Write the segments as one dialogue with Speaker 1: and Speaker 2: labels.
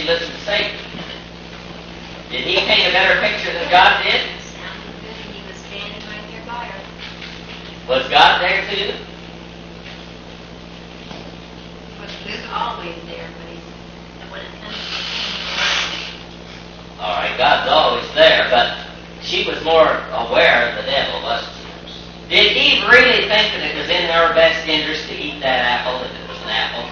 Speaker 1: she listened to Satan. Did he paint a better picture than God did?
Speaker 2: Sounded good, and he was standing right there by her.
Speaker 1: Was God there too?
Speaker 2: But he was always there, but when it comes to
Speaker 1: All right, God's always there, but she was more aware of the devil, wasn't she? Did Eve really think that it was in her best interest to eat that apple if it was an apple?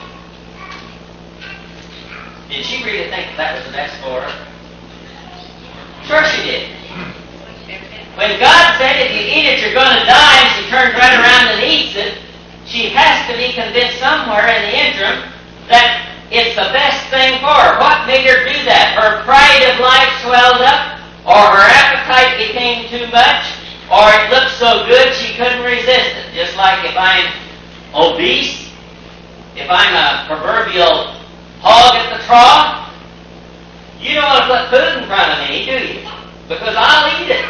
Speaker 1: Did she really think that was the best for her? Sure she did. When God said if you eat it you're going to die, and she turns right around and eats it, she has to be convinced somewhere in the interim that it's the best thing for her. What made her do that? Her pride of life swelled up, or her appetite became too much, or it looked so good she couldn't resist it. Just like if I'm obese, if I'm a proverbial hog at the trough, you don't want to put food in front of me, do you? Because I'll eat it.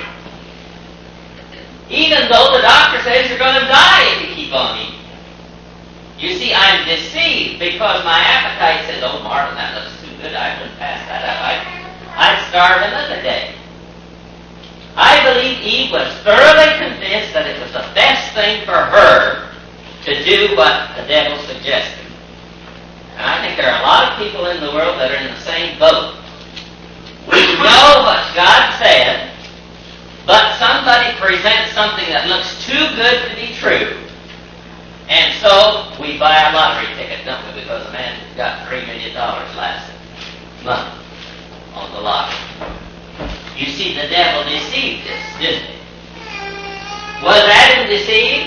Speaker 1: Even though the doctor says you're going to die if you keep on eating. You see, I'm deceived because my appetite says, oh, Marvin, that looks too good. I wouldn't pass that up. I'd starve another day. I believe Eve was thoroughly convinced that it was the best thing for her to do what the devil suggested. And I think there are a lot of people in the world that are in the same boat. We know what God said, but somebody presents something that looks too good to be true. And so we buy a lottery ticket, don't we? Because a man got $3 million last month on the lottery. You see, the devil deceived us, didn't he? Was Adam deceived?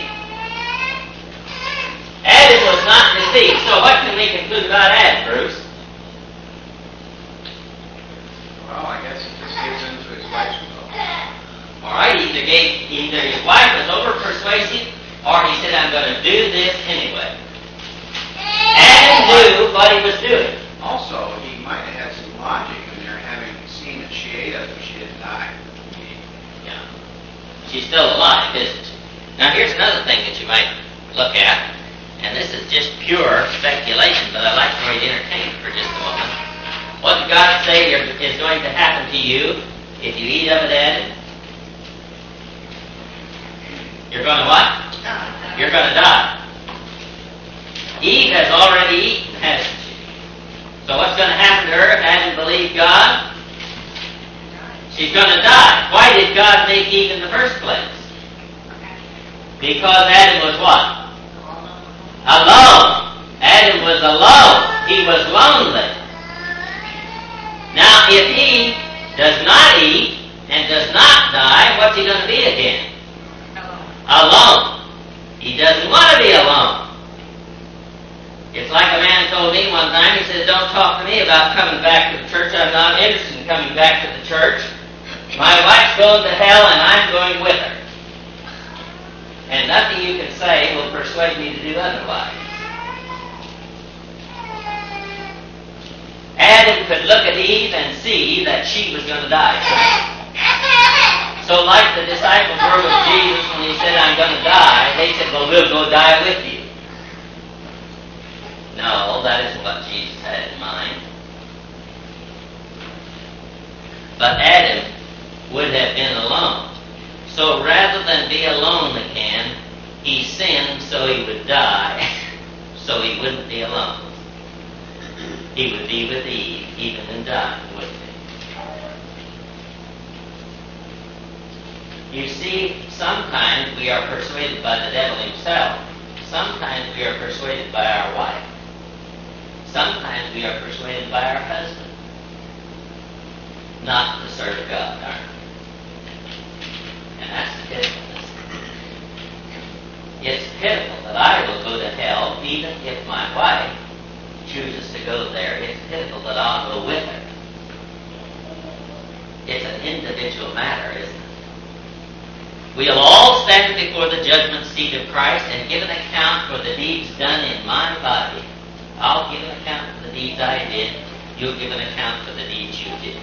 Speaker 1: Adam was not deceived. So what can we conclude about Adam, Bruce?
Speaker 3: Well, I guess he just gives in to his wife's will.
Speaker 1: All right, either his wife was over-persuasive, or he said, I'm going to do this anyway. Adam knew what he was doing.
Speaker 3: Also, he might have had some logic in there, having seen that she ate it, but she didn't die.
Speaker 1: Yeah. She's still alive, isn't she? Now, here's another thing that you might look at, and this is just pure speculation, but I'd like for you to entertain it for just a moment. What did God say is going to happen to you if you eat of it, Adam? You're going to what? You're going to die. Eve has already eaten, hasn't she? So what's going to happen to her if Adam believed God? She's going to die. Why did God make Eve in the first place? Because Adam was what? Alone. Adam was alone. He was lonely. Now, if he does not eat and does not die, what's he going to be again? Alone. He doesn't want to be alone. It's like a man told me one time, he said, don't talk to me about coming back to the church. I'm not interested in coming back to the church. My wife's going to hell and I'm going with her. And nothing you can say will persuade me to do otherwise. Adam could look at Eve and see that she was going to die. So like the disciples were with Jesus when he said, I'm going to die, they said, well, we'll go die with you. No, that isn't what Jesus had in mind. But Adam would have been alone. So rather than be alone again, he sinned so he would die, so he wouldn't be alone. He would be with Eve, even in dying, wouldn't he? You see, sometimes we are persuaded by the devil himself. Sometimes we are persuaded by our wife. Sometimes we are persuaded by our husband. Not to serve God, aren't we? And that's pitiful. It's pitiful that I will go to hell even if my wife chooses to go there. It's pitiful that I'll go with her. It's an individual matter, isn't it? We'll all stand before the judgment seat of Christ and give an account for the deeds done in my body. I'll give an account for the deeds I did. You'll give an account for the deeds you did.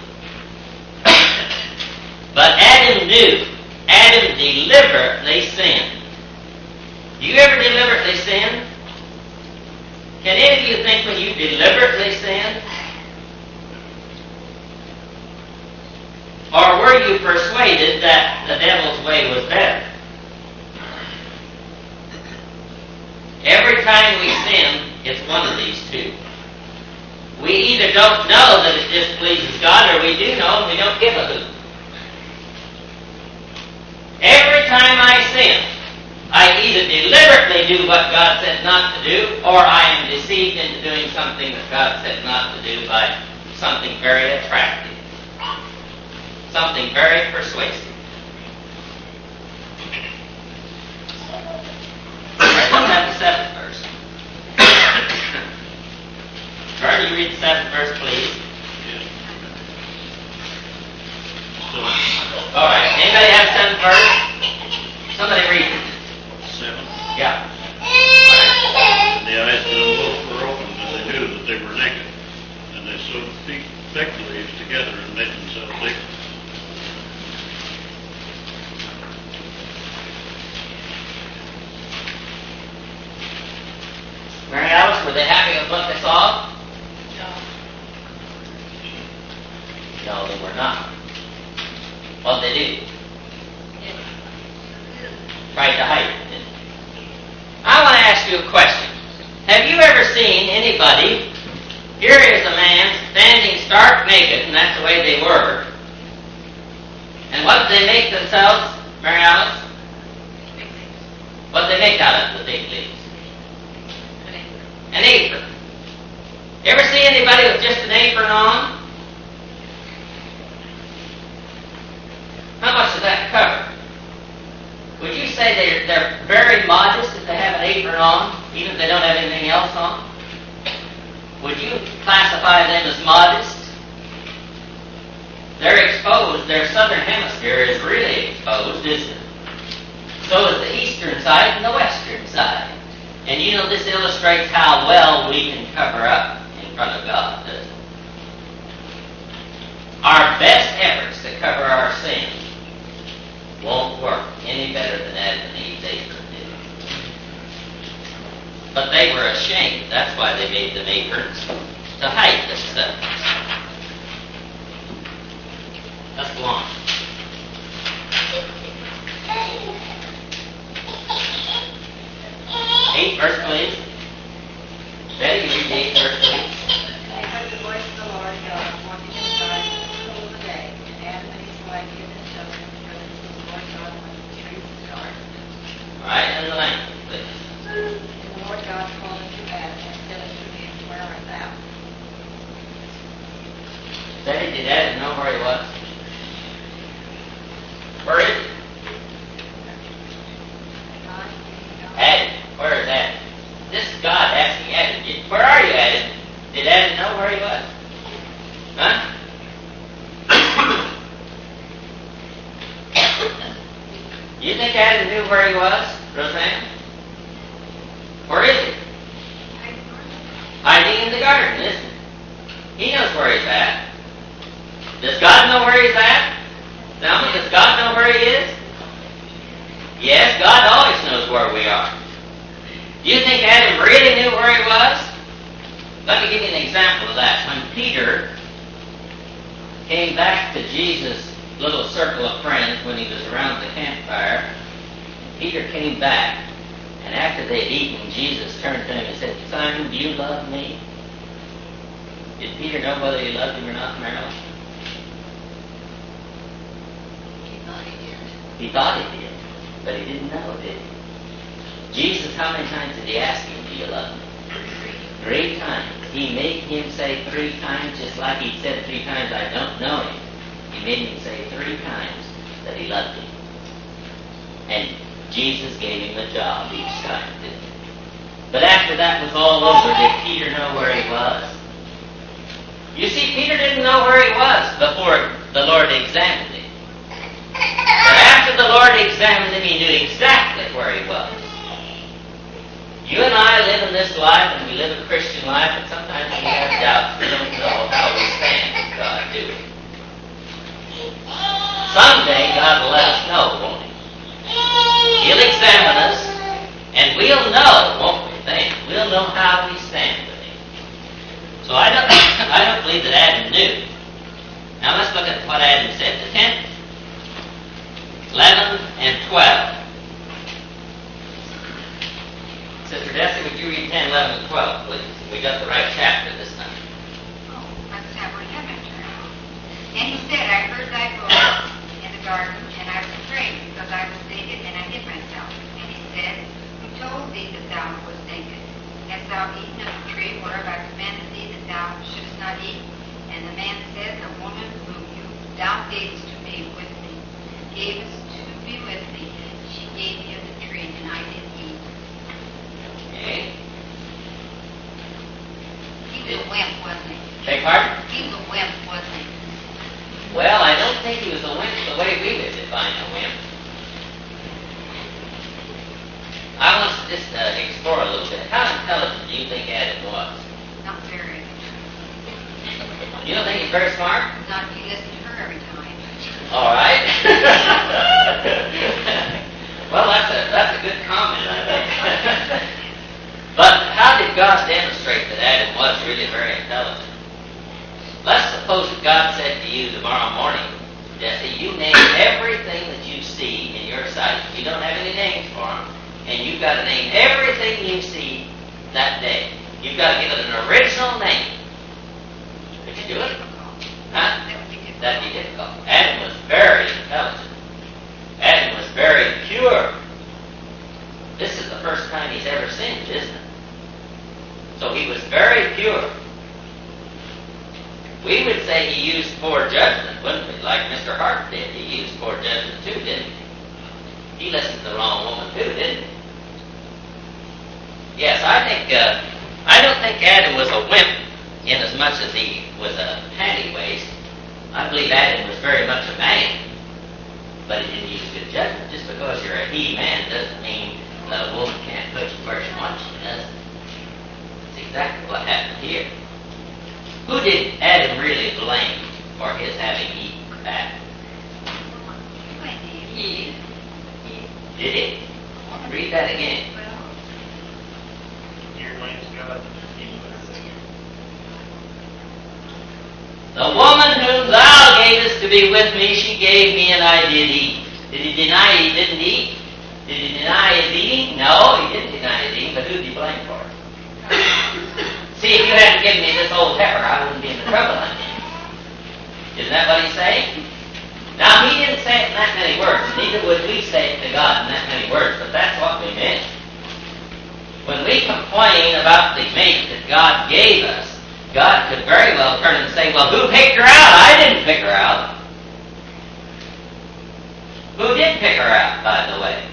Speaker 1: But Adam knew. Adam deliberately sinned. Do you ever deliberately sin? Can any of you think when you deliberately sin? were you persuaded that the devil's way was better? Every time we sin, it's one of these two. We either don't know that it displeases God, or we do know and we don't give a hoot. Every time I sin, I either deliberately do what God said not to do, or I am deceived into doing something that God said not to do by something very attractive, something very persuasive. All right, let's have the 7th verse. Vern, you read the 7th verse, please. All right, anybody have the 7th verse? Somebody read it.
Speaker 4: 7.
Speaker 1: Yeah.
Speaker 4: And the eyes of them both were opened, and they knew that they were naked. And they sewed fig leaves together and made themselves aprons.
Speaker 1: Mary Alice, were they happy with what they saw? No, they were not. What did they do? Tried to hide it, didn't they? I want to ask you a question. Have you ever seen anybody, here is a man standing stark naked, and that's the way they were. And what did they make themselves, Mary Alice? What did they make out of the big leaves? An apron. You ever see anybody with just an apron on? How much does that cover? Would you say they're very modest if they have an apron on, even if they don't have anything else on? Would you classify them as modest? They're exposed. Their southern hemisphere is really exposed, isn't it? So is the eastern side and the western side. And you know, this illustrates how well we can cover up in front of God, doesn't it? Our best efforts to cover our sins won't work any better than Adam and Eve's apron did. But they were ashamed. That's why they made them aprons, to hide themselves. Let's go on. Eighth verse, please. Betty, you read the 8th verse, please.
Speaker 2: They heard the voice of the Lord God walking in the garden in the cool of the day, and Adam and his wife hid themselves in the presence of the Lord God among the trees of the garden.
Speaker 1: All right, and the language, please.
Speaker 2: And the Lord God called unto Adam and said unto him, Where art thou?
Speaker 1: Betty, did Adam know where he was? Where is he? Adam. Where is Adam? This is God asking Adam. Where are you, Adam? Did Adam know where he was? Huh? You think Adam knew where he was, Roseanne? Where is he? Hiding in the garden, isn't he? He knows where he's at. Does God know where he's at? Tell me, does God know where he is? Yes, God always knows where we are. You think Adam really knew where he was? Let me give you an example of that. When Peter came back to Jesus' little circle of friends when he was around the campfire, Peter came back, and after they'd eaten, Jesus turned to him and said, Simon, do you love me? Did Peter know whether he loved him or not, Marilyn? He thought he did, but he didn't know, did he? Jesus, how many times did he ask him, do you love me? 3 times. He made him say 3 times, just like he said 3 times, I don't know him. He made him say 3 times that he loved him. And Jesus gave him a job each time, didn't he? But after that was all over, did Peter know where he was? You see, Peter didn't know where he was before the Lord examined him. But after the Lord examined him, he knew exactly where he was. You and I live in this life, and we live a Christian life, and sometimes we have doubts. We don't know how we stand with God, do we? Someday, God will let us know, won't He? He'll examine us, and we'll know, won't we think? We'll know how we stand with Him. So I don't believe that Adam knew. Now let's look at what Adam said. The 10th 12. Sister Desi, would you read 10, 11, and 12, please? We got the right chapter this time.
Speaker 5: Oh, let's have what heaven turned. And he said, I heard thy voice in the garden, and I was afraid, because I was naked, and I hid myself. And he said, who told thee that thou wast naked? Hast thou eaten of the tree whereof I commanded thee that thou shouldest not eat? And the man said, the woman whom thou gavest to me with me, gavest to be with me, she gave me of the tree, and I did eat.
Speaker 1: Okay.
Speaker 5: He was a wimp, wasn't he?
Speaker 1: Beg pardon?
Speaker 5: He was a wimp, wasn't he?
Speaker 1: Well, I don't think he was a wimp the way we would define a wimp. I want to just explore a little bit. How intelligent do you think Adam was?
Speaker 5: Not very.
Speaker 1: You don't think he's very smart?
Speaker 5: Not if you listen to her every time.
Speaker 1: All right. Well, that's a good comment, I think. But how did God demonstrate that Adam was really very intelligent? Let's suppose that God said to you tomorrow morning, Jesse, you name everything that you see in your sight. You don't have any names for them, and you've got to name everything you see that day. You've got to give it an original name. Could you do it? Huh? That'd be difficult. Adam was very intelligent. Adam was very pure. This is the first time he's ever sinned, isn't it? So he was very pure. We would say he used poor judgment, wouldn't we? Like Mr. Hart did. He used poor judgment too, didn't he? He listened to the wrong woman too, didn't he? Yes, I don't think Adam was a wimp in as much as he was a panty waist. I believe Adam was very much a man, but he didn't use good judgment. Just because you're a he-man doesn't mean a woman can't put you where she wants you, does it? That's exactly what happened here. Who did Adam really blame for his having eaten that? Eve. Did it? Read that again.
Speaker 6: Here blames God.
Speaker 1: The woman whom thou gavest to be with me, she gave me, and I did eat. Did he deny he didn't eat? Did he deny his eating? No, he didn't deny his eating, but who did he blame for it? See, if you hadn't given me this old heifer, I wouldn't be in the trouble I'm in. Isn't that what he's saying? Now, he didn't say it in that many words. Neither would we say it to God in that many words, but that's what we meant. When we complain about the mate that God gave us, God could very well turn and say, well, who picked her out? I didn't pick her out. Who did pick her out, by the way?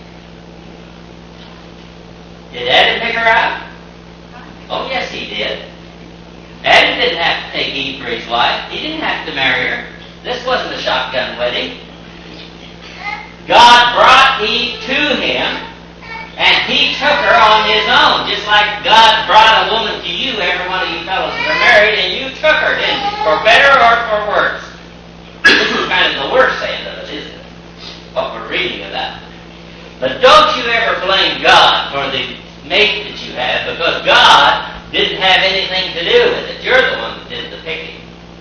Speaker 1: Did Adam pick her out? Oh, yes, he did. Adam didn't have to take Eve for his wife. He didn't have to marry her. This wasn't a shotgun wedding. God brought Eve to him, and he took her on his own, just like God brought a woman to you, every one of you fellows that are married, and you took her, didn't you? For better or for worse. This is kind of the worst end of it, isn't it? What we're reading about. But don't you ever blame God for the mate that you have, because God didn't have anything to do with it. You're the one that did the picking.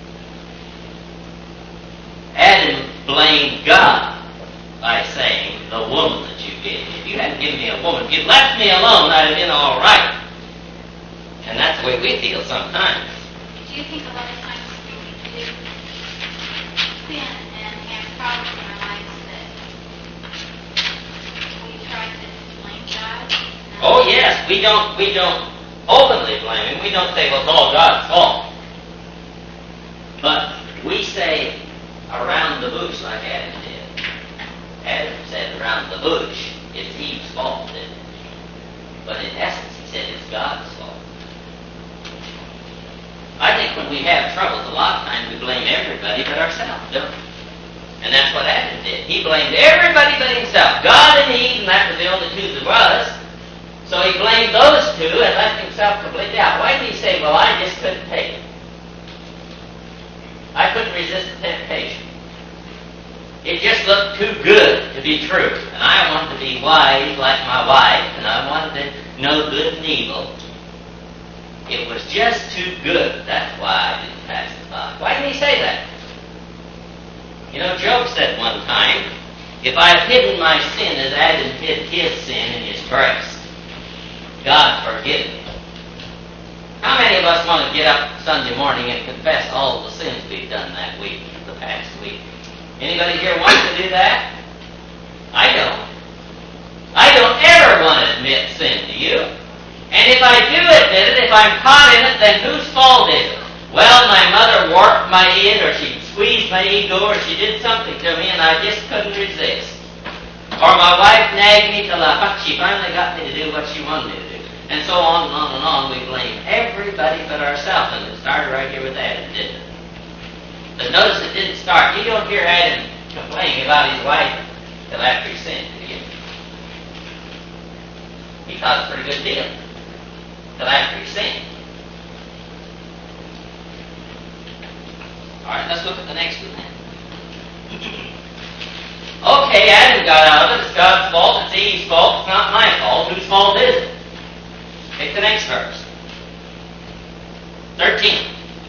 Speaker 1: Adam blamed God by saying, the woman that you gave me. If you hadn't given me a woman, if you'd left me alone, I'd have been all right. And that's the way we feel sometimes.
Speaker 7: Do you think a lot of times we do sin and have problems in our lives that we try to blame God?
Speaker 1: Oh yes, we don't openly blame him. We don't say, well, it's all God's fault. But we say around the bush like Adam did. Adam said around the bush, it's Eve's fault, didn't it? But in essence, he said it's God's fault. I think when we have troubles, a lot of times we blame everybody but ourselves, don't we? And that's what Adam did. He blamed everybody but himself. God and Eve, and that was the only two there was. So he blamed those two and left himself completely out. Why did he say, well, I just couldn't take it? I couldn't resist the temptation. It just looked too good to be true. And I wanted to be wise like my wife, and I wanted to know good and evil. It was just too good. That's why I didn't pass the by. Why did he say that? You know, Job said one time If I have hidden my sin as Adam hid his sin in his breast, God forgive me. How many of us want to get up Sunday morning and confess all the sins we've done that week, the past week? Anybody here want to do that? I don't. I don't ever want to admit sin, do you? And if I do admit it, if I'm caught in it, then whose fault is it? Well, my mother warped my id, or she squeezed my ego, or she did something to me, and I just couldn't resist. Or my wife nagged me till she finally got me to do what she wanted me to do. And so on and on and on, we blame everybody but ourselves. And it started right here with Adam, didn't it? But notice it didn't start. You don't hear Adam complaining about his wife till after he sinned, do you? He thought it was a pretty good deal till after he sinned. All right, let's look at the next one then. Okay, Adam got out of it. It's God's fault. It's Eve's fault. It's not my fault. Whose fault is it? Take the next verse. 13.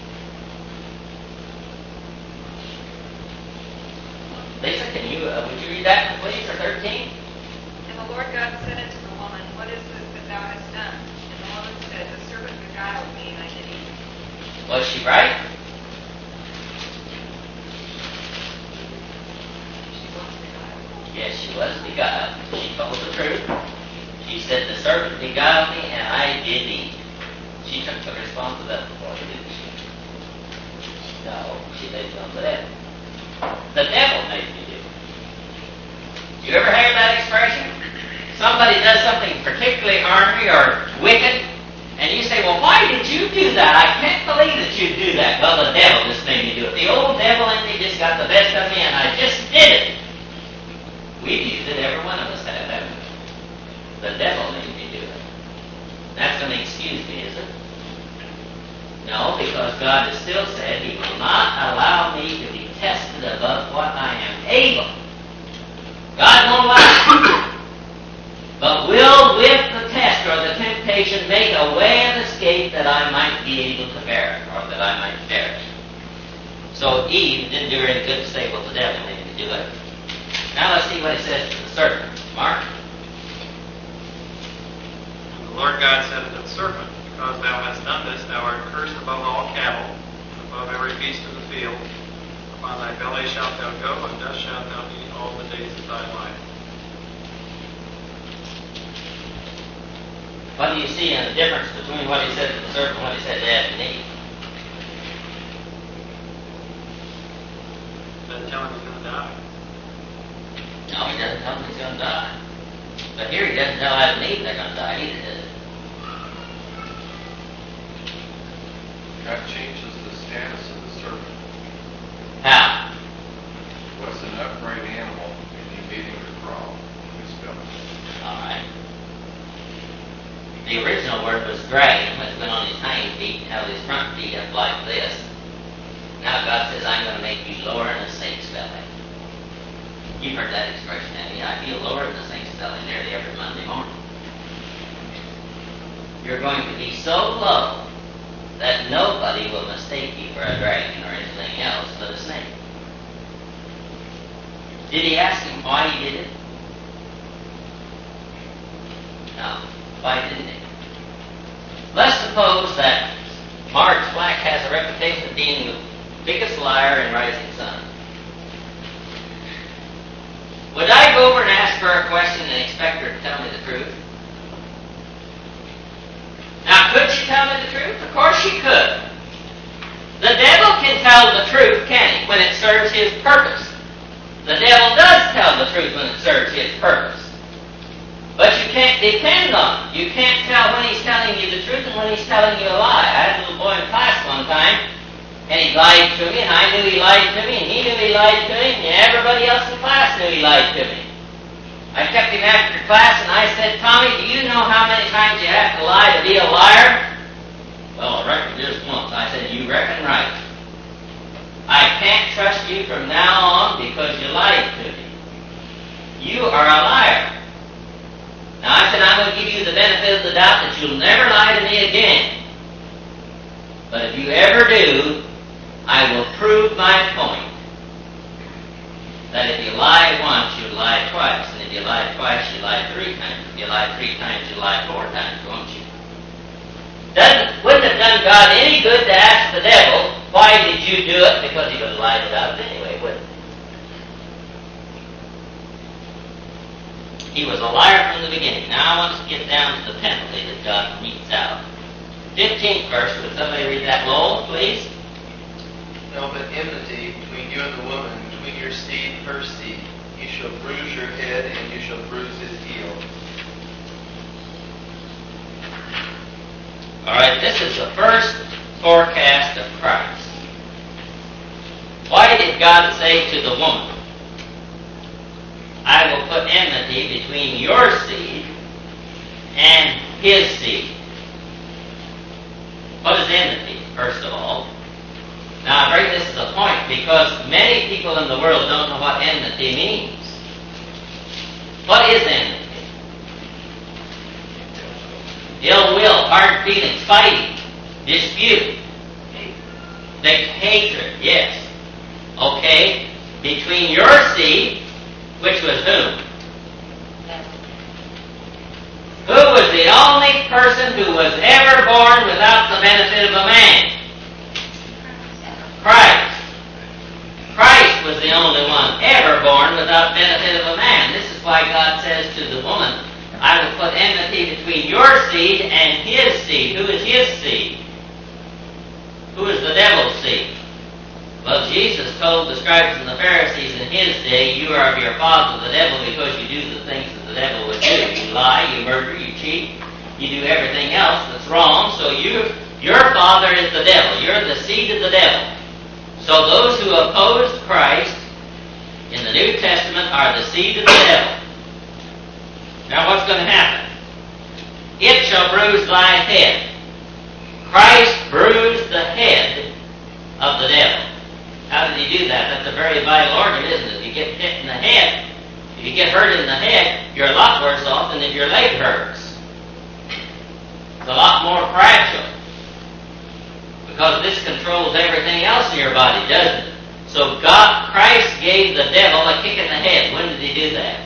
Speaker 1: Lisa, would you read that please, or 13?
Speaker 5: And the Lord God said unto the woman, What is this that thou hast done? And the woman said, The serpent beguiled me, and I did eat.
Speaker 1: Was she right? Yes, she was beguiled. She told the truth. She said, The serpent beguiled me, and I did eat. She took the responsibility for it, didn't she? No, she laid it on the devil. The devil made me do it. You ever heard that expression? Somebody does something particularly ornery or wicked, and you say, Well, why did you do that? I can't believe that you do that. Well, the devil just made me do it. The old devil in me just got the best of me, and I just did it. We've used it, every one of us have, haven't we? The devil made me do it. That's going to excuse me, is it? No, because God has still said He will not allow me to be tested above what I am able. God won't allow it. But will, with the test or the temptation, make a way and escape that I might be able to bear it, or that I might bear it. So Eve didn't do her any good to say, Well, the devil made me do it. Now let's see what it says to the serpent. Mark.
Speaker 6: And the Lord God said unto the serpent, Because thou hast done this, thou art cursed above all cattle, and above every beast of the field. Upon thy belly shalt thou go, and dust shalt thou eat all the days of thy life.
Speaker 1: What do you see in the difference between what He said to the serpent and what He said to Adam and Eve?
Speaker 6: Doesn't tell him he's going to die.
Speaker 1: No, He doesn't tell them he's going to die. But here He doesn't tell Adam and Eve they're going to die either, does He?
Speaker 8: God changes the status of the serpent.
Speaker 1: How?
Speaker 8: It was an upright animal, and He made him to crawl in his belly.
Speaker 1: All right. The original word was dragon, which went on his hind feet and held his front feet up like this. Now God says, I'm going to make you lower in a snake's belly. You've heard that expression, haven't you? I feel lower in the snake's belly nearly every Monday morning. You're going to be so low that nobody will mistake you for a dragon or anything else but a snake. Did He ask him why he did it? No. Why didn't He? Let's suppose that Marge Black has a reputation of being the biggest liar in Rising Sun. Would I go over and ask her a question and expect her to tell me the truth? Now, could she tell me the truth? Of course she could. The devil can tell the truth, can he, when it serves his purpose. The devil does tell the truth when it serves his purpose. But you can't depend on it. You can't tell when he's telling you the truth and when he's telling you a lie. I had a little boy in class one time, and he lied to me, and I knew he lied to me, and he knew he lied to me, and everybody else in class knew he lied to me. I kept him after class, and I said, Tommy, do you know how many times you have to lie to be a liar? Well, I reckon just once. I said, you reckon right. I can't trust you from now on because you lied to me. You are a liar. Now, I said, I'm going to give you the benefit of the doubt that you'll never lie to me again. But if you ever do, I will prove my point. that if you lie once, you lie twice. And if you lie twice, you lie 3 times. If you lie 3 times, you lie 4 times, won't you? Wouldn't have done God any good to ask the devil, why did you do it? Because he would have lied about it anyway, wouldn't he? He was a liar from the beginning. Now I want us to get down to the penalty that God metes out. 15th verse, would somebody read that, Lowell, please?
Speaker 9: No, but enmity between you and the woman, between your seed and her seed. You shall bruise your head, and you shall bruise his heel.
Speaker 1: All right, this is the first forecast of Christ. Why did God say to the woman, I will put enmity between your seed and his seed? What is enmity, first of all? Now, I bring this as a point because many people in the world don't know what enmity means. What is enmity? Ill will, hard feelings, fighting, dispute, hatred, yes. Okay, between your seed, which was whom? Who was the only person who was ever born without the benefit of a man? Christ. Christ was the only one ever born without benefit of a man. This is why God says to the woman, I will put enmity between your seed and his seed. Who is his seed? Who is the devil's seed? Well, Jesus told the scribes and the Pharisees in his day, you are of your father the devil because you do the things that the devil would do. You lie, you murder, you cheat, you do everything else that's wrong. So your father is the devil. You're the seed of the devil. So those who opposed Christ in the New Testament are the seed of the devil. Now what's going to happen? It shall bruise thy head. Christ bruised the head of the devil. How did he do that? That's a very vital organ, isn't it? If you get hit in the head, if you get hurt in the head, you're a lot worse off than if your leg hurts. It's a lot more fragile. Because this controls everything else in your body, doesn't it? So Christ gave the devil a kick in the head. When did he do that?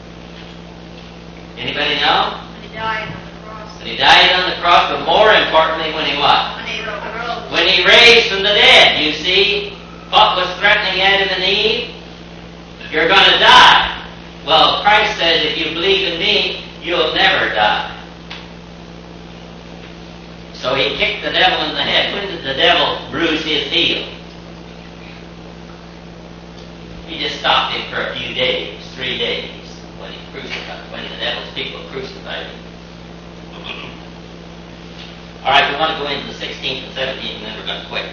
Speaker 1: Anybody know?
Speaker 5: When he died on the cross.
Speaker 1: When he died on the cross, but more importantly, when he what?
Speaker 5: When he rose.
Speaker 1: When he raised from the dead. You see, what was threatening Adam and Eve? You're going to die. Well, Christ says, if you believe in me, you'll never die. So he kicked the devil in the head. When did the devil bruise his heel? He just stopped him for a few days, 3 days, when the devil's people crucified him. All right, we want to go into the 16th and 17th, and then we're going to quit.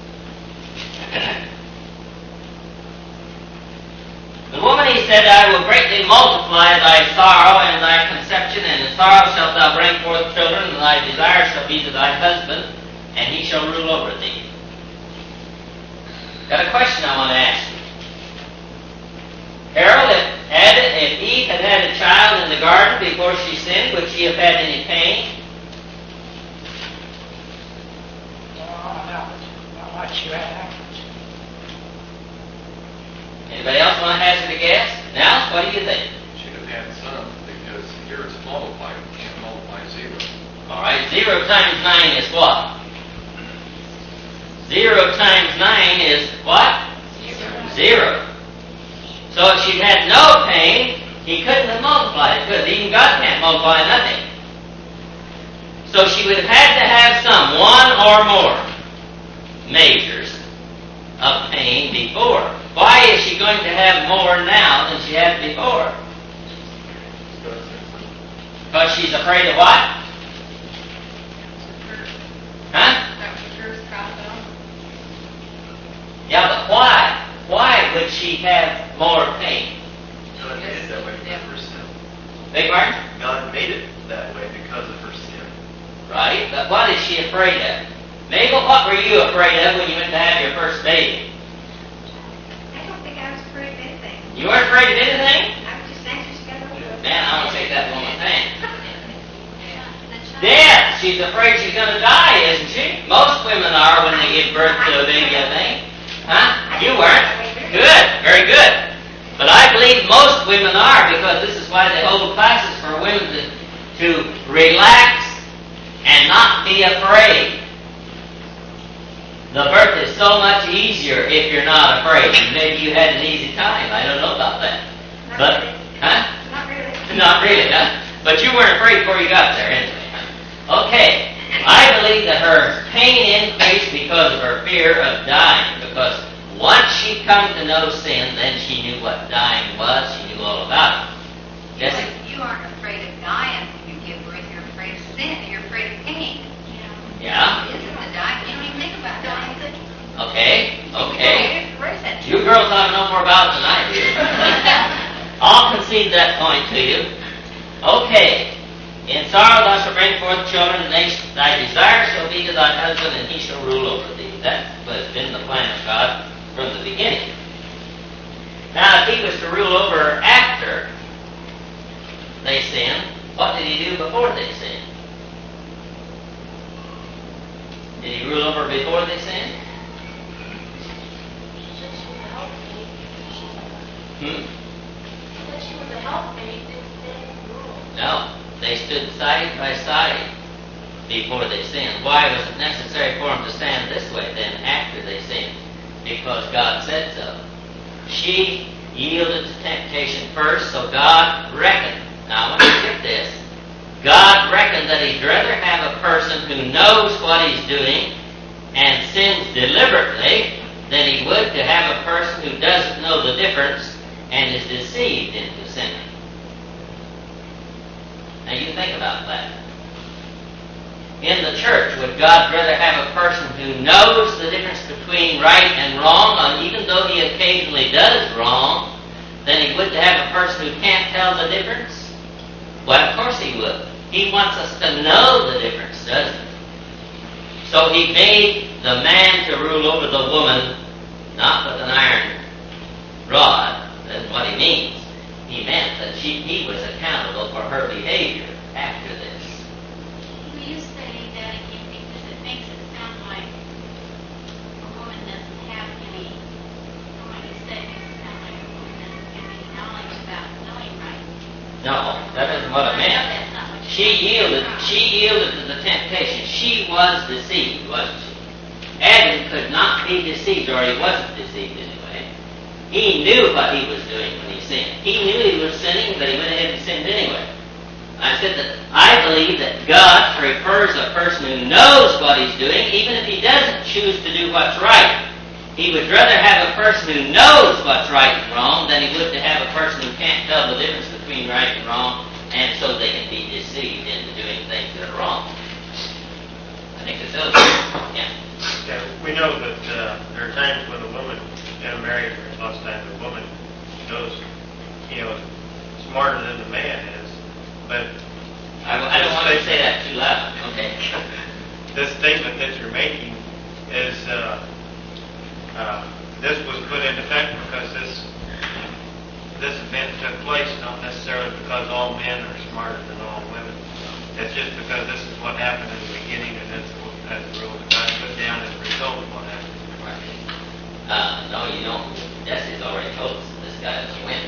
Speaker 1: The woman, he said, I will greatly multiply thy sorrow and thy conception, and in sorrow shalt thou bring forth children, and thy desire shall be to thy husband, and he shall rule over thee. Got a question I want to ask you. Harold, if Eve had had a child in the garden before she sinned, would she have had any pain?
Speaker 10: Not what you had afterwards.
Speaker 1: Anybody else want to hazard a guess? Now, what do you think?
Speaker 8: Should have had some, because here it's multiplied. You can't multiply 0.
Speaker 1: All right, 0 times 9 is what? 0 times 9 is what? 0. So if she'd had no pain, he couldn't have multiplied it, because even God can't multiply nothing. So she would have had to have some, one or more measures of pain before. Why is she going to have more now than she had before? Because she's afraid of what? Huh?
Speaker 2: That was the first couple.
Speaker 1: Yeah, but why? Why would she have more pain?
Speaker 9: God made it that way because of her sin.
Speaker 1: Big pardon?
Speaker 9: God made it that way because of her sin.
Speaker 1: Right, but what is she afraid of? Mabel, what were you afraid of when you went to have your first baby?
Speaker 5: I don't think I was afraid of anything.
Speaker 1: You weren't afraid of anything?
Speaker 5: I was just anxious to get over it.
Speaker 1: Man, I want to take that woman's hand. Death. She's afraid she's going to die, isn't she? Most women are when they give birth to a baby, I think. Huh? You weren't? Good. Very good. But I believe most women are, because this is why they hold classes for women to relax and not be afraid. The birth is so much easier if you're not afraid. Maybe you had an easy time. I don't know about that. But, huh?
Speaker 5: Not really.
Speaker 1: Not really, huh? But you weren't afraid before you got there anyway. Okay. I believe that her pain increased because of her fear of dying. Because once she come to know sin, then she knew what dying was. She knew all about it. Jesse?
Speaker 5: You aren't afraid of dying when you give birth. You're afraid of sin. You're afraid of pain.
Speaker 1: Yeah?
Speaker 5: It isn't the dying. You don't even think about dying.
Speaker 1: Okay. Okay.
Speaker 5: Where is that?
Speaker 1: You girls ought to know more about it than I do. I'll concede that point to you. Okay. In sorrow thou shalt bring forth children, and thy desire shall be to thy husband, and he shall rule over thee. That has been the plan of God from the beginning. Now, if he was to rule over her after they sinned, what did he do before they sinned? Did he rule over before they sinned?
Speaker 7: But she was a helpmate, didn't rule.
Speaker 1: No. They stood side by side before they sinned. Why was it necessary for them to stand this way then after they sinned? Because God said so. She yielded to temptation first, so God reckoned. Now I want you to get this. God reckoned that He'd rather have a person who knows what he's doing and sins deliberately than He would to have a person who doesn't know the difference and is deceived into sinning. Now you think about that. In the church, would God rather have a person who knows the difference between right and wrong, and even though he occasionally does wrong, than He would to have a person who can't tell the difference? Well, of course He would. He wants us to know the difference, doesn't He? So He made the man to rule over the woman, not with an iron rod. That's what He means. He meant that he was accountable for her behavior after this.
Speaker 7: Will you say that again, because it makes it sound like a woman doesn't have any, when you say it makes it sound like a woman doesn't have any knowledge about knowing right.
Speaker 1: No, that isn't what I meant.
Speaker 7: That's not what you
Speaker 1: She yielded to the temptation. She was deceived, wasn't she? Adam could not be deceived, or he wasn't deceived anyway. He knew what he was doing when he sinned. He knew he was sinning, but he went ahead and sinned anyway. I said that I believe that God prefers a person who knows what he's doing, even if he doesn't choose to do what's right. He would rather have a person who knows what's right and wrong than he would to have a person who can't tell the difference between right and wrong, and so they can be deceived into doing things that are wrong. I think it's those. Yeah.
Speaker 6: Yeah, we know that there are times when a woman in a marriage, lots of times a woman knows, smarter than the man is. But
Speaker 1: I don't want to say that too loud. Okay.
Speaker 6: this statement that you're making is this was put into effect because this event took place, not necessarily because all men are smarter than all women. It's just because this is what happened in the beginning, and that's the rule that God put down as a result of what happened.
Speaker 1: No, you don't. Jesse's already told us that this guy is a win.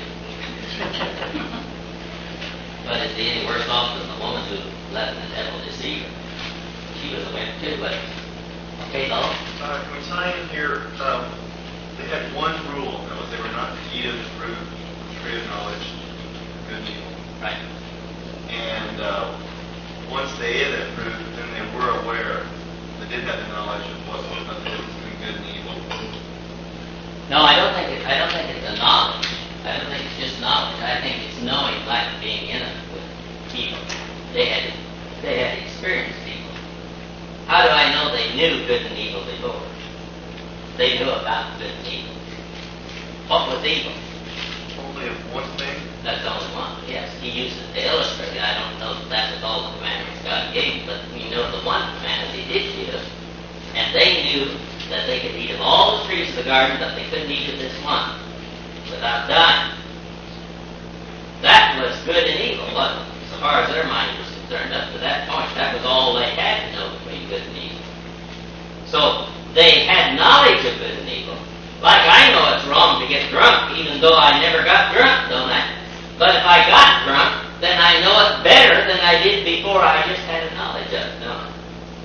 Speaker 1: But is he any worse off than the woman who let the devil deceive her? She was a win too, but okay, though.
Speaker 10: Can we tie in here? They had one rule, that was they were not to eat of the fruit, the tree of knowledge, good and evil.
Speaker 1: Right.
Speaker 10: And once they ate that fruit, then they were aware. They did have the knowledge of what was between good and evil.
Speaker 1: No, I don't think it's a knowledge. I don't think it's just knowledge. I think it's knowing, like being in it with people. They had experienced evil. How do I know they knew good and evil before? They knew about good and evil. What was evil?
Speaker 10: Only of one thing.
Speaker 1: That's the only one. Yes, he used it to illustrate it. I don't know that that was all the commandments God gave, but we know the one commandment He did give. And they knew that they could eat of all the trees of the garden, but they couldn't eat of this one without dying. That was good and evil, wasn't it? So far as their mind was concerned, up to that point, that was all they had to know between good and evil. So they had knowledge of good and evil. Like I know it's wrong get drunk, even though I never got drunk, don't I? But if I got drunk, then I know it better than I did before I just had a knowledge of it, don't I?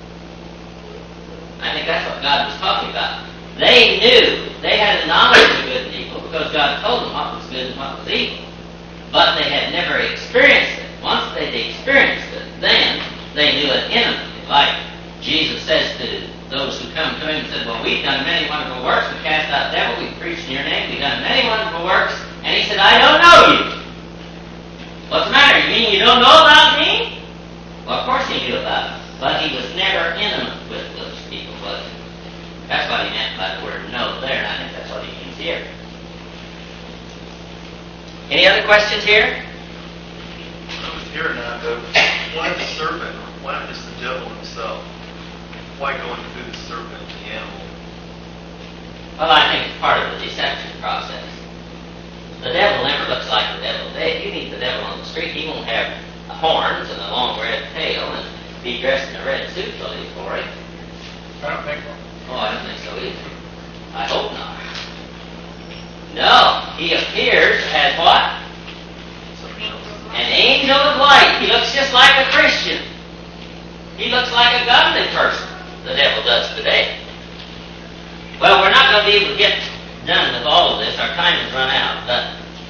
Speaker 1: I think that's what God was talking about. They knew, they had a knowledge of good and evil because God told them what was good and what was evil. But they had never experienced it. Once they'd experienced it, then they knew it intimately. Like Jesus says to those who come to him and said, well, we've done many wonderful works. We cast out devils. We've preached in your name. We've done many wonderful works. And he said, I don't know you. What's the matter? You mean you don't know about me? Well, of course he knew about us. But he was never intimate with those people, was he? That's what he meant by the word know there, and I think that's what he means here. Any other questions here?
Speaker 10: I was here now, though. Why the serpent? Why not just the devil himself? Why going through the serpent, the animal?
Speaker 1: Well, I think it's part of the deception process. The devil never looks like the devil. If you meet the devil on the street, he won't have horns and a long red tail and be dressed in a red suit till he's for it.
Speaker 6: I don't think so.
Speaker 1: Oh, I don't think so either. I hope not. No, he appears as what? An angel of light. He looks just like a Christian. He looks like a godly person. The devil does today. Well, we're not going to be able to get done with all of this. Our time has run out. But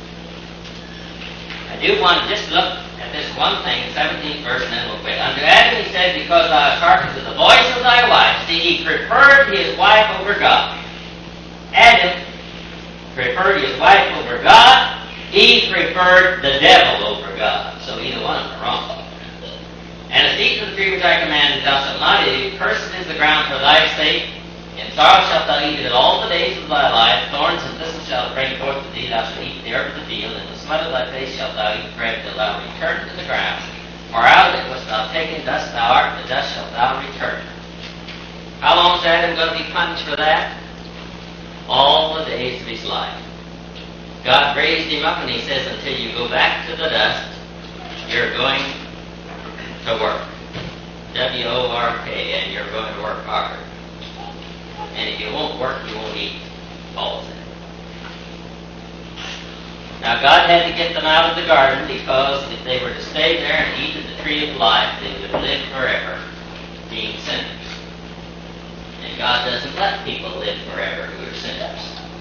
Speaker 1: I do want to just look at this one thing, 17th verse, and then we'll quit. Unto Adam he said, because thou hast hearkened to the voice of thy wife. See, he preferred his wife over God. Adam preferred his wife over God. Eve preferred the devil over God. So either one of them are wrong. And as eat of the tree which I commanded, thou shalt not eat. Cursed is the ground for thy sake. In sorrow shalt thou eat it all the days of thy life. Thorns and thistles shall it bring forth to thee. Thou shalt eat the herb of the field. In the sweat of thy face shalt thou eat bread till thou return to the ground. For out of it wast thou taken, dust thou art, and to dust shalt thou return. How long is Adam going to be punished for that? All the days of his life. God raised him up and he says, until you go back to the dust, you're going to work. W-O-R-K, and you're going to work hard. And if you won't work, you won't eat. Paul said. Now God had to get them out of the garden because if they were to stay there and eat of the tree of life, they would live forever being sinners. And God doesn't let people live forever who are sinners.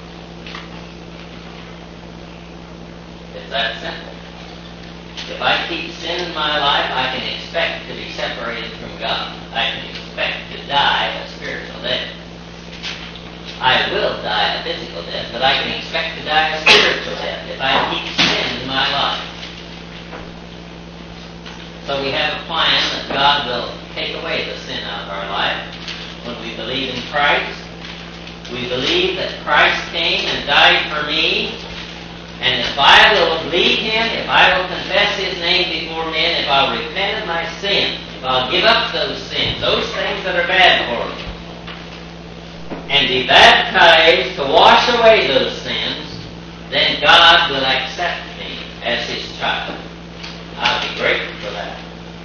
Speaker 1: It's that simple. If I keep sin in my life, I can expect to be separated from God. I can expect to die a spiritual death. I will die a physical death, but I can expect to die a spiritual death if I keep sin in my life. So we have a plan that God will take away the sin out of our life when we believe in Christ. We believe that Christ came and died for me. And if I will believe him, if I will confess his name before men, if I'll repent of my sin, if I'll give up those sins, those things that are bad for me, and be baptized to wash away those sins, then God will accept me as his child. I'll be grateful for that.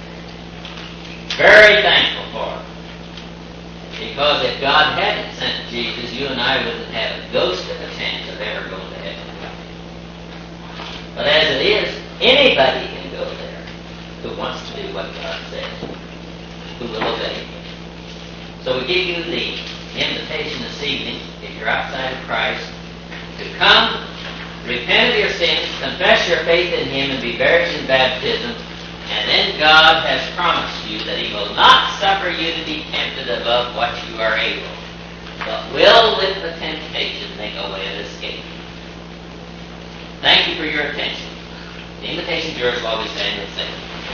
Speaker 1: Very thankful for it. Because if God hadn't sent Jesus, you and I wouldn't have a ghost of a chance of ever going to heaven. But as it is, anybody can go there who wants to do what God says, who will obey him. So we give you the invitation this evening, if you're outside of Christ, to come, repent of your sins, confess your faith in him, and be buried in baptism. And then God has promised you that he will not suffer you to be tempted above what you are able, but will with the temptation make a way of escape. Thank you for your attention. The invitation is yours while we stand and sing.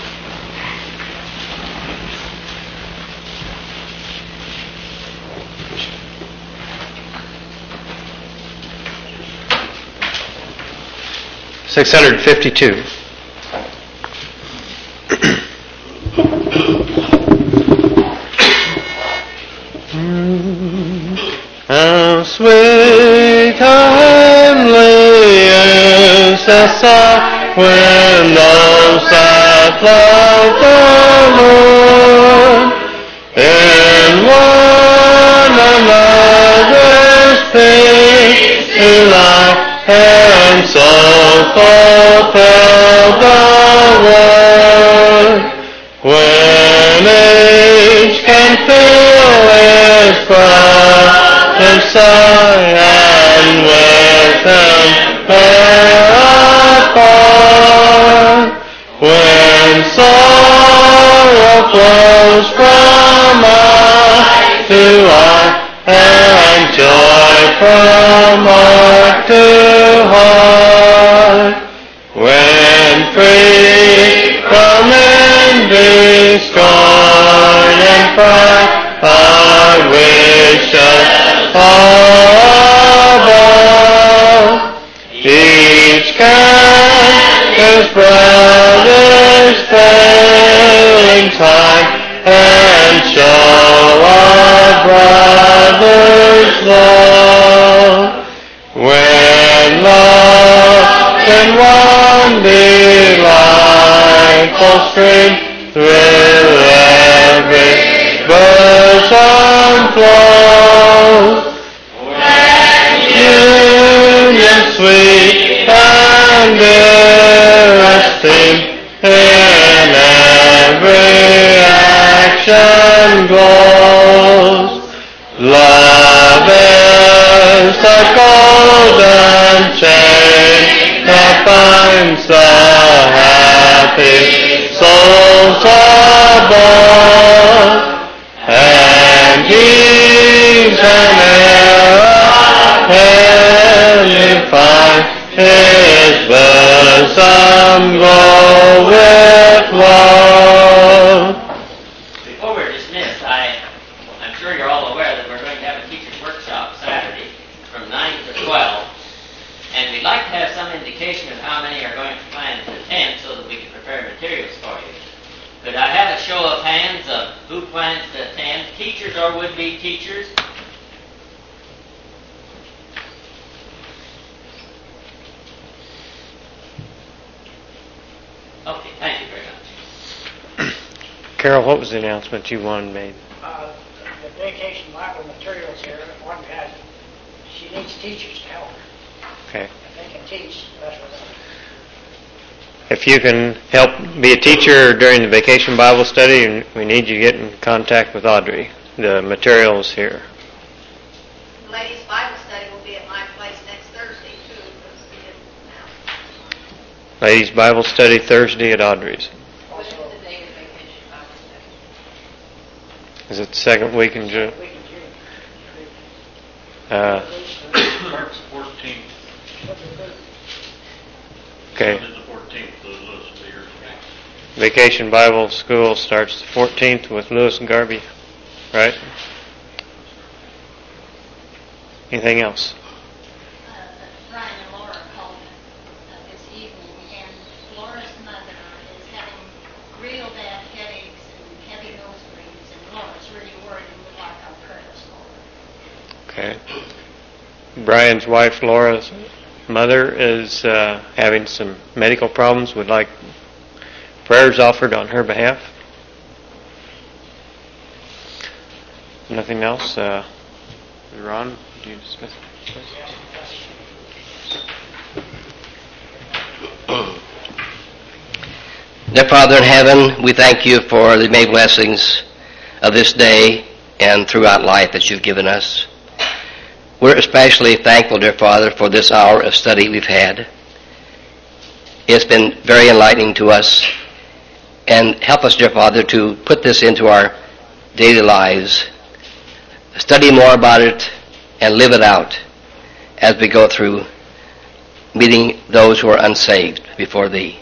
Speaker 9: $652. How sweet timely is the sound when those that love the Lord in one another's peace to life.
Speaker 11: and with him thereupon. When sorrow flows from eye to eye, and joy from heart to heart, when free from envy, scorn, and pride, I wish us all above. Each can his brother's failing time, and show our brother's love. When love in one delightful stream through every bosom flows, when union sweet and dear esteem in every action glows. Love is the golden chain that binds the happy souls above, and he's an heir of heaven find his bosom glow with love.
Speaker 1: Before we're dismissed, I'm sure you're all aware that we're going to have a teacher's workshop Saturday from 9 to 12, and we'd like to have some indication of how many are going to plan to attend so that we can prepare materials for you. Could I have a show of hands of who plans to attend, teachers or would-be teachers? Okay, thank you very much.
Speaker 11: Carol, what was the announcement you wanted made?
Speaker 12: The vacation Bible materials here, one has, she needs teachers to help her.
Speaker 11: Okay.
Speaker 12: If they can teach, that's what
Speaker 11: If you can help be a teacher during the vacation Bible study, and we need you to get in contact with Audrey. The materials here.
Speaker 2: The ladies' Bible study will be at my place next Thursday, too, because we didn't announce.
Speaker 11: Ladies' Bible study Thursday at Audrey's.
Speaker 2: When is the date of vacation Bible study?
Speaker 11: Is it the second week in June?
Speaker 12: we can do.
Speaker 4: March 14th.
Speaker 11: Okay.
Speaker 4: Monday the 14th, the Lewis will be here.
Speaker 11: Vacation Bible School starts the 14th with Lewis and Garvey, right? Anything else?
Speaker 7: Brian and Laura called this evening, and Laura's mother is having real bad headaches and heavy nose bleeds, and Laura's really worried and would like our prayers for her.
Speaker 11: Okay. Brian's wife, Laura's mother, is having some medical problems. Would like prayers offered on her behalf. Nothing else? Ron, do you discuss?
Speaker 13: Dear Father in heaven, we thank you for the many blessings of this day and throughout life that you've given us. We're especially thankful, dear Father, for this hour of study we've had. It's been very enlightening to us. And help us, dear Father, to put this into our daily lives, study more about it, and live it out as we go through meeting those who are unsaved before Thee.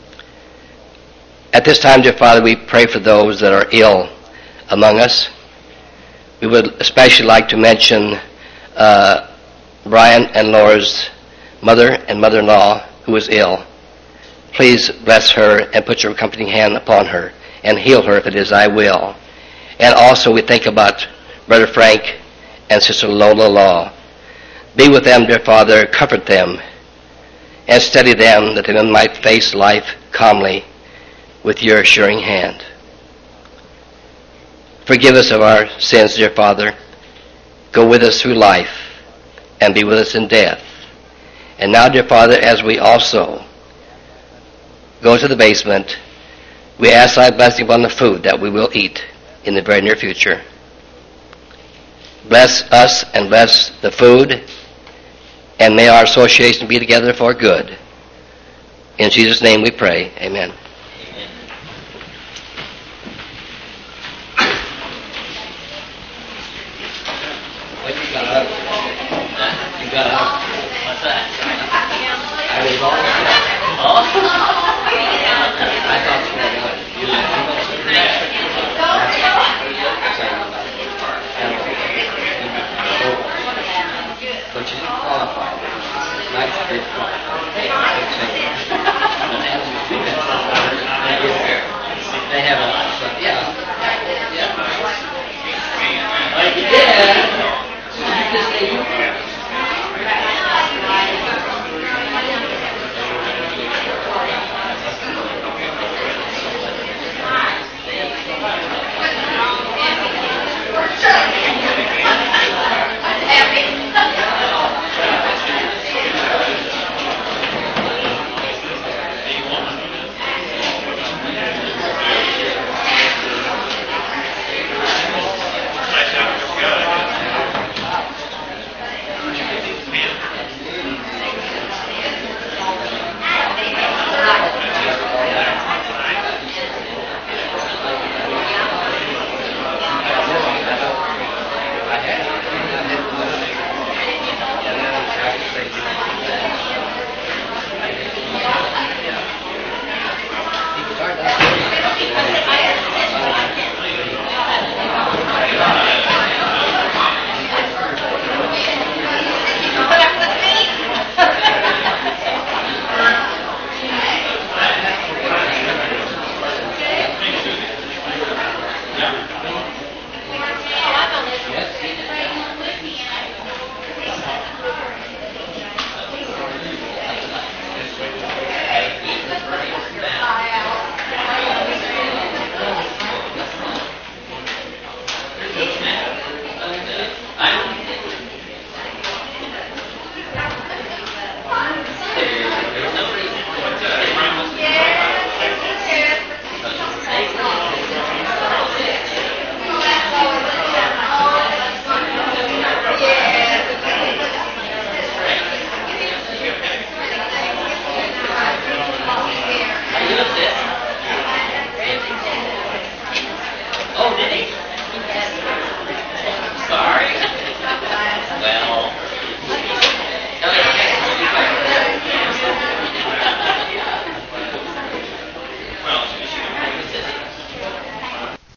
Speaker 13: At this time, dear Father, we pray for those that are ill among us. We would especially like to mention Brian and Laura's mother and mother-in-law who is ill. Please bless her and put your accompanying hand upon her and heal her if it is thy will. And also we think about Brother Frank and Sister Lola Law. Be with them, dear Father, comfort them, and steady them that they might face life calmly with your assuring hand. Forgive us of our sins, dear Father. Go with us through life and be with us in death. And now, dear Father, as we also go to the basement, we ask thy blessing upon the food that we will eat in the very near future. bless us and bless the food, and may our association be together for good. In Jesus' name we pray. Amen. What you got? You got?
Speaker 1: What's that?
Speaker 13: I was all
Speaker 1: Oh?
Speaker 13: I thought you were good. But you didn't qualify. Nice big They have a lot. Yeah.
Speaker 1: Like you did.